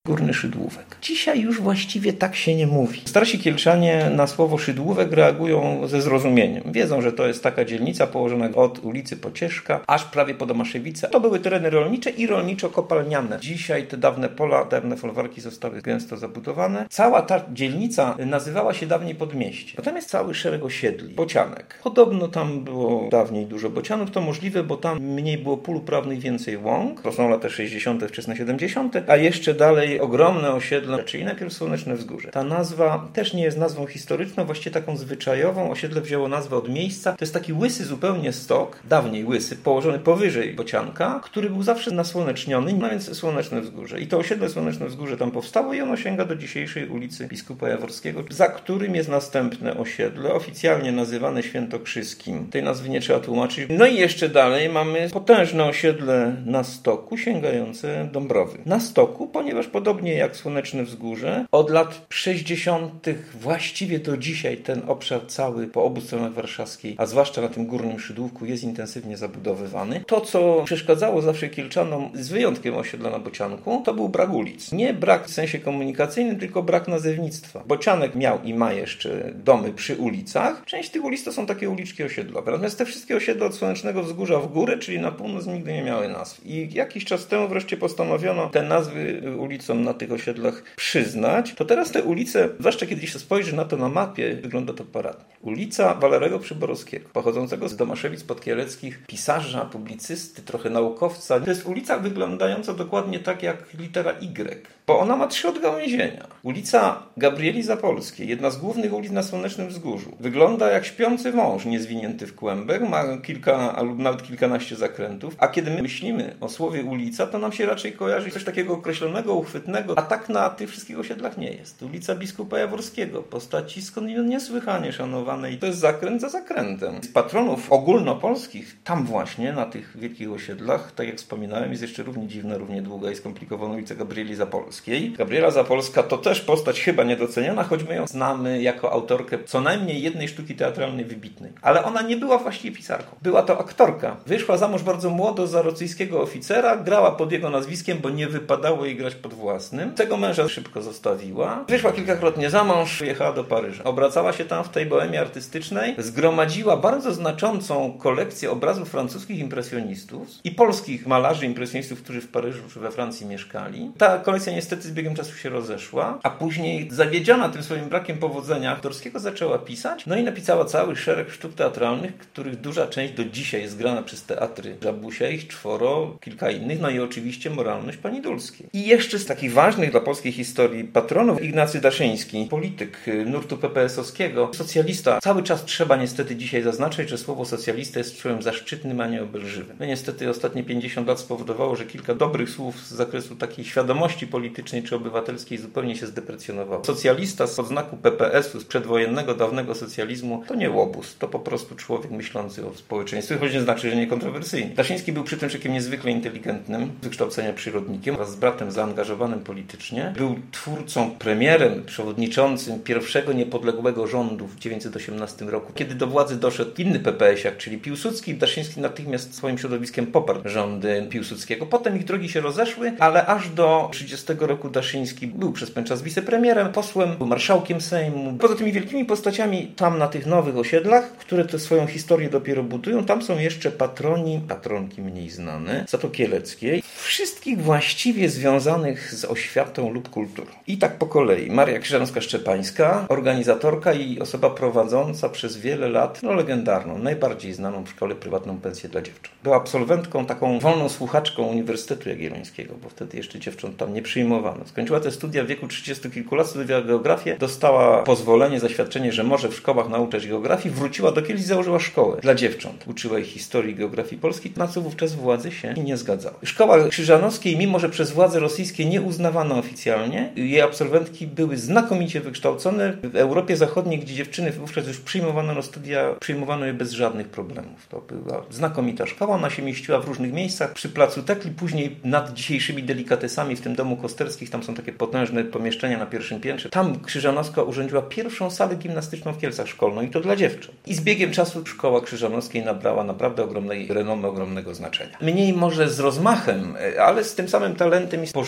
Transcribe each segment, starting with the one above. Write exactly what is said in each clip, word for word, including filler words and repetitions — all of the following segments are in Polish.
Górny Szydłówek. Dzisiaj już właściwie tak się nie mówi. Starsi Kielczanie na słowo Szydłówek reagują ze zrozumieniem. Wiedzą, że to jest taka dzielnica położona od ulicy Pocieszka aż prawie po Domaszewice. To były tereny rolnicze i rolniczo-kopalniane. Dzisiaj te dawne pola, dawne folwarki zostały gęsto zabudowane. Cała ta dzielnica nazywała się dawniej Podmieście. Potem jest cały szereg osiedli. Bocianek. Podobno tam było dawniej dużo bocianów. To możliwe, bo tam mniej było pól uprawnych, więcej łąk. To są lata sześćdziesiąte, wczesne siedemdziesiąte. A jeszcze dalej ogromne osiedle, czyli najpierw Słoneczne Wzgórze. Ta nazwa też nie jest nazwą historyczną, właściwie taką zwyczajową. Osiedle wzięło nazwę od miejsca. To jest taki łysy zupełnie stok, dawniej łysy, położony powyżej Bocianka, który był zawsze nasłoneczniony, no więc Słoneczne Wzgórze. I to osiedle Słoneczne Wzgórze tam powstało i ono sięga do dzisiejszej ulicy Biskupa Jaworskiego, za którym jest następne osiedle, oficjalnie nazywane Świętokrzyskim. Tej nazwy nie trzeba tłumaczyć. No i jeszcze dalej mamy potężne osiedle na stoku, sięgające Dąbrowy. Na stoku, ponieważ podobnie jak Słoneczne Wzgórze, od lat sześćdziesiątych właściwie do dzisiaj ten obszar cały po obu stronach warszawskiej, a zwłaszcza na tym Górnym Szydłówku, jest intensywnie zabudowywany. To, co przeszkadzało zawsze Kielczanom, z wyjątkiem osiedla na Bocianku, to był brak ulic. Nie brak w sensie komunikacyjnym, tylko brak nazewnictwa. Bocianek miał i ma jeszcze domy przy ulicach. Część tych ulic to są takie uliczki osiedlowe. Natomiast te wszystkie osiedla od Słonecznego Wzgórza w górę, czyli na północ, nigdy nie miały nazw. I jakiś czas temu wreszcie postanowiono te nazwy ulicom na tych osiedlach przyznać. To teraz te ulice, zwłaszcza kiedy się spojrzy na to na mapie, wygląda to paradnie. Ulica Walerego Przyborowskiego, pochodzącego z Domaszewic Podkieleckich, pisarza, publicysty, trochę naukowca. To jest ulica wyglądająca dokładnie tak jak litera Y, bo ona ma trzy odgałęzienia. Ulica Gabrieli Zapolskiej, jedna z głównych ulic na Słonecznym Wzgórzu, wygląda jak śpiący wąż niezwinięty w kłębek, ma kilka lub nawet kilkanaście zakrętów, a kiedy my myślimy o słowie ulica, to nam się raczej kojarzy coś takiego określonego, uchwytnego, a tak na tych wszystkich osiedlach nie jest. Ulica Biskupa Jaworskiego, postaci skądinąd niesłychanie szanowanej. To jest zakręt za zakrętem. Z patronów ogólnopolskich, tam właśnie, na tych wielkich osiedlach, tak jak wspominałem, jest jeszcze równie dziwna, równie długa i skomplikowana ulica Gabrieli Zapolskiej. Gabriela Zapolska to też postać chyba niedoceniana, choć my ją znamy jako autorkę co najmniej jednej sztuki teatralnej wybitnej. Ale ona nie była właściwie pisarką. Była to aktorka. Wyszła za mąż bardzo młodo za rosyjskiego oficera, grała pod jego nazwiskiem, bo nie wypadało jej grać pod własnym. Tego męża szybko zostawiła. Wyszła kilkakrotnie za mąż, wyjechała do Paryża. Obracała się tam w tej bohemie artystycznej, zgromadziła bardzo znaczącą kolekcję obrazów francuskich impresjonistów i polskich malarzy impresjonistów, którzy w Paryżu czy we Francji mieszkali. Ta kolekcja niestety z biegiem czasu się rozeszła, a później zawiedziona tym swoim brakiem powodzenia Dorskiego zaczęła pisać, no i napisała cały szereg sztuk teatralnych, których duża część do dzisiaj jest grana przez teatry Żabusia, ich czworo, kilka innych, no i oczywiście Moralność pani Dulskiej. I jeszcze z takich ważnych dla polskiej historii patronów Ignacy Daszyński, polityk nurtu pe pe esowskiego, socjalista. Cały czas trzeba niestety dzisiaj zaznaczyć, że słowo socjalista jest słowem zaszczytnym, a nie obelżywym. No niestety ostatnie pięćdziesiąt lat spowodowało, że kilka dobrych słów z zakresu takiej świadomości politycznej czy obywatelskiej zupełnie się zdeprecjonowało. Socjalista z odznaku pe pe esu, z przedwojennego, dawnego socjalizmu, to nie łobuz, to po prostu człowiek myślący o społeczeństwie, choć nie znaczy, że nie kontrowersyjny. Daszyński był przy tym człowiekiem niezwykle inteligentnym, wykształcenia przyrodnikiem, wraz z bratem zaangażowanym politycznie. Był twórcą, premierem, przewodniczącym pierwszego niepodległego rządu w dziewięćset osiemnastym roku. Kiedy do władzy doszedł inny pe pe esiak, czyli Piłsudski, Daszyński natychmiast swoim środowiskiem poparł rządy Piłsudskiego. Potem ich drogi się rozeszły, ale aż do trzydziestego roku Daszyński był przez pewien czas wicepremierem, posłem, był marszałkiem Sejmu. Poza tymi wielkimi postaciami tam na tych nowych osiedlach, które tę swoją historię dopiero budują, tam są jeszcze patroni, patronki mniej znane, za to kieleckiej, wszystkich właściwie związanych z oświatą lub kulturą. I tak po kolei. Maria Krzyżanowska-Szczepańska, organizatorka i osoba prowadząca przez wiele lat, no legendarną, najbardziej znaną w szkole prywatną pensję dla dziewcząt. Była absolwentką, taką wolną słuchaczką Uniwersytetu Jagiellońskiego, bo wtedy jeszcze dziewcząt tam nie przyjmowano. Skończyła te studia w wieku trzydziestu kilku lat, studiowała geografię, dostała pozwolenie, zaświadczenie, że może w szkołach nauczać geografii, wróciła do Kielc i założyła szkołę dla dziewcząt. Uczyła ich historii geografii polskiej, na co wówczas władze się nie zgadzały. Szkoła Krzyżanowskiej, mimo że przez władze rosyjskie nie uznawano oficjalnie, jej absolwentki były znakomicie wykształcone. W Europie Zachodniej, gdzie dziewczyny wówczas już przyjmowano na studia, przyjmowano je bez żadnych problemów. To była znakomita szkoła, ona się mieściła w różnych miejscach, przy placu Tekli, później nad dzisiejszymi delikatesami w tym domu Kosterskich, tam są takie potężne pomieszczenia na pierwszym piętrze. Tam Krzyżanowska urządziła pierwszą salę gimnastyczną w Kielcach szkolną i to dla dziewcząt. I z biegiem czasu szkoła Krzyżanowskiej nabrała naprawdę ogromnej renomy, ogromnego znaczenia. Mniej może z rozmachem, ale z tym samym talentem i z pożytkiem dla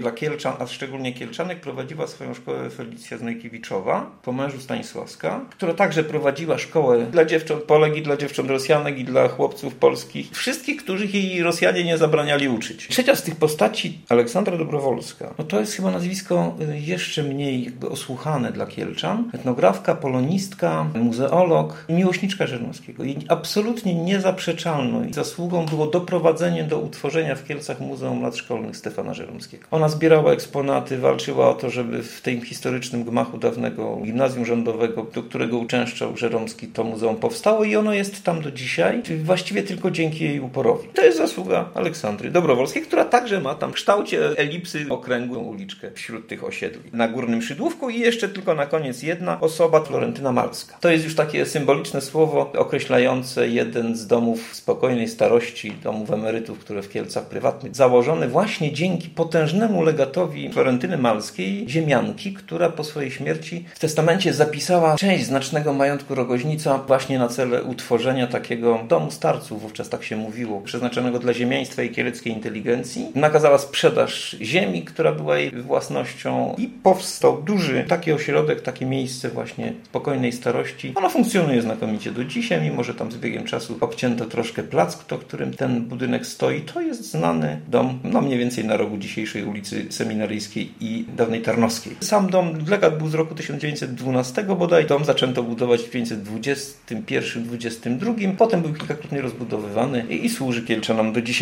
dla Kielczan, a szczególnie Kielczanek, prowadziła swoją szkołę Felicja Znojkiewiczowa, po mężu Stanisławska, która także prowadziła szkołę dla dziewcząt Polek i dla dziewcząt Rosjanek i dla chłopców polskich. Wszystkich, których jej Rosjanie nie zabraniali uczyć. Trzecia z tych postaci, Aleksandra Dobrowolska, no to jest chyba nazwisko jeszcze mniej jakby osłuchane dla Kielczan. Etnografka, polonistka, muzeolog i miłośniczka Żeromskiego. Jej absolutnie niezaprzeczalną zasługą było doprowadzenie do utworzenia w Kielcach Muzeum Lat Szkolnych Stefana Żeromskiego. Ona zbierała eksponaty, walczyła o to, żeby w tym historycznym gmachu dawnego gimnazjum rządowego, do którego uczęszczał Żeromski, to muzeum powstało i ono jest tam do dzisiaj, czyli właściwie tylko dzięki jej uporowi. To jest zasługa Aleksandry Dobrowolskiej, która także ma tam w kształcie elipsy okręgłą uliczkę wśród tych osiedli. Na Górnym Szydłówku i jeszcze tylko na koniec jedna osoba, Florentyna Malska. To jest już takie symboliczne słowo określające jeden z domów spokojnej starości, domów emerytów, które w Kielcach prywatnych, założony właśnie dzięki potężnemu legatowi Florentyny Malskiej, ziemianki, która po swojej śmierci w testamencie zapisała część znacznego majątku Rogoźnica właśnie na cele utworzenia takiego domu starców, wówczas tak się mówiło, przeznaczonego dla ziemiaństwa i kieleckiej inteligencji. Nakazała sprzedaż ziemi, która była jej własnością i powstał duży taki ośrodek, takie miejsce właśnie spokojnej starości. Ono funkcjonuje znakomicie do dzisiaj, mimo że tam z biegiem czasu obcięto troszkę plac, w którym ten budynek stoi. To jest znany dom, no mniej więcej na rogu dzisiejszej ulicy Seminaryjskiej i dawnej Tarnowskiej. Sam dom, legat był z roku tysiąc dziewięćset dwunastego bodaj. Dom zaczęto budować w tysiąc dziewięćset dwudziestym pierwszym dwudziestym drugim. Potem był kilkakrotnie rozbudowywany i, i służy Kielczanom do dzisiaj.